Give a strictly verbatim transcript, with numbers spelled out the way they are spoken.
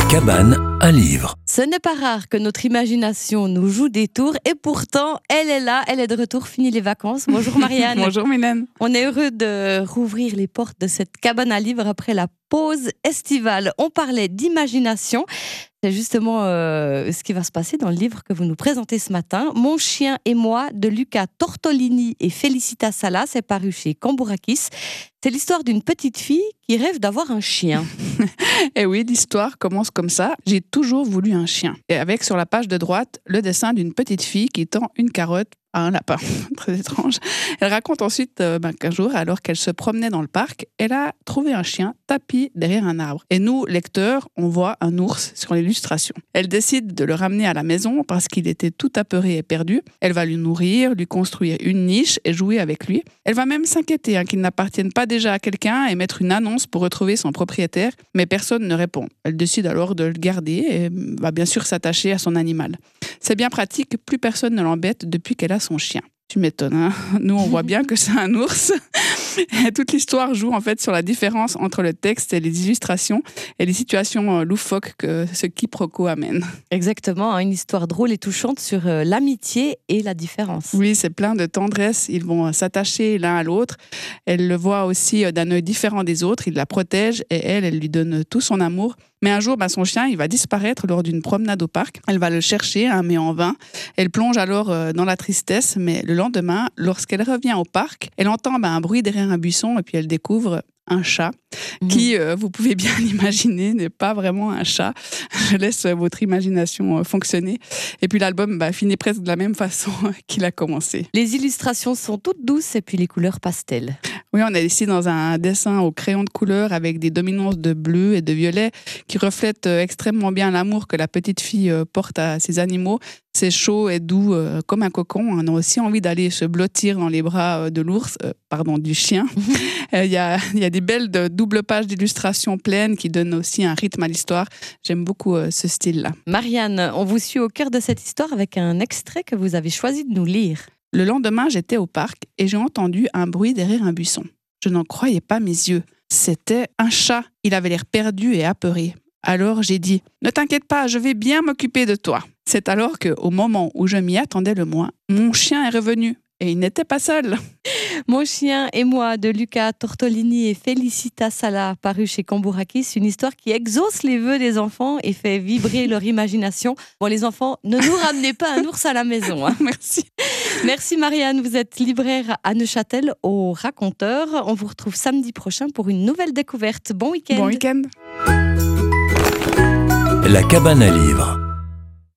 cabane à livres. Ce n'est pas rare que notre imagination nous joue des tours et pourtant, elle est là, elle est de retour, fini les vacances. Bonjour Marianne. Bonjour Mylène. On est heureux de rouvrir les portes de cette cabane à livres après la pause estivale. On parlait d'imagination. C'est justement euh, ce qui va se passer dans le livre que vous nous présentez ce matin. Mon chien et moi, de Luca Tortolini et Felicita Sala, c'est paru chez Cambourakis. C'est l'histoire d'une petite fille qui rêve d'avoir un chien. Et oui, l'histoire commence comme ça. J'ai toujours voulu un chien. Et avec sur la page de droite, le dessin d'une petite fille qui tend une carotte à un lapin. Très étrange. Elle raconte ensuite euh, ben, qu'un jour, alors qu'elle se promenait dans le parc, elle a trouvé un chien tapi derrière un arbre. Et nous, lecteurs, on voit un ours sur l'illustration. Elle décide de le ramener à la maison parce qu'il était tout apeuré et perdu. Elle va le nourrir, lui construire une niche et jouer avec lui. Elle va même s'inquiéter hein, qu'il n'appartienne pas déjà à quelqu'un et mettre une annonce pour retrouver son propriétaire. Mais personne ne répond. Elle décide alors de le garder et va bien sûr s'attacher à son animal. C'est bien pratique, plus personne ne l'embête depuis qu'elle a son chien. Tu m'étonnes, hein. Nous on voit bien que c'est un ours. Et toute l'histoire joue en fait sur la différence entre le texte et les illustrations et les situations loufoques que ce quiproquo amène. Exactement, une histoire drôle et touchante sur l'amitié et la différence. Oui, c'est plein de tendresse, ils vont s'attacher l'un à l'autre. Elle le voit aussi d'un œil différent des autres, il la protège et elle, elle lui donne tout son amour. Mais un jour, bah, son chien, il va disparaître lors d'une promenade au parc. Elle va le chercher, hein, mais en vain. Elle plonge alors euh, dans la tristesse, mais le lendemain, lorsqu'elle revient au parc, elle entend bah, un bruit derrière un buisson et puis elle découvre un chat mmh. qui, euh, vous pouvez bien l'imaginer, n'est pas vraiment un chat. Je laisse euh, votre imagination euh, fonctionner. Et puis l'album bah, finit presque de la même façon qu'il a commencé. Les illustrations sont toutes douces et puis les couleurs pastel. Oui, on est ici dans un dessin au crayon de couleur avec des dominances de bleu et de violet qui reflètent extrêmement bien l'amour que la petite fille porte à ses animaux. C'est chaud et doux euh, comme un cocon. On a aussi envie d'aller se blottir dans les bras de l'ours, euh, pardon, du chien. Il euh, y, a, y a des belles de, doubles pages d'illustrations pleines qui donnent aussi un rythme à l'histoire. J'aime beaucoup euh, ce style-là. Marianne, on vous suit au cœur de cette histoire avec un extrait que vous avez choisi de nous lire. Le lendemain, j'étais au parc et j'ai entendu un bruit derrière un buisson. Je n'en croyais pas mes yeux. C'était un chat. Il avait l'air perdu et apeuré. Alors j'ai dit « Ne t'inquiète pas, je vais bien m'occuper de toi ». C'est alors qu'au moment où je m'y attendais le moins, mon chien est revenu et il n'était pas seul. Mon chien et moi, de Luca Tortolini et Felicita Sala, paru chez Cambourakis, une histoire qui exauce les vœux des enfants et fait vibrer leur imagination. Bon, les enfants, ne nous ramenez pas un ours à la maison. Hein. Merci. Merci Marianne, vous êtes libraire à Neuchâtel au Raconteur. On vous retrouve samedi prochain pour une nouvelle découverte. Bon week-end. Bon week-end. La cabane à livres.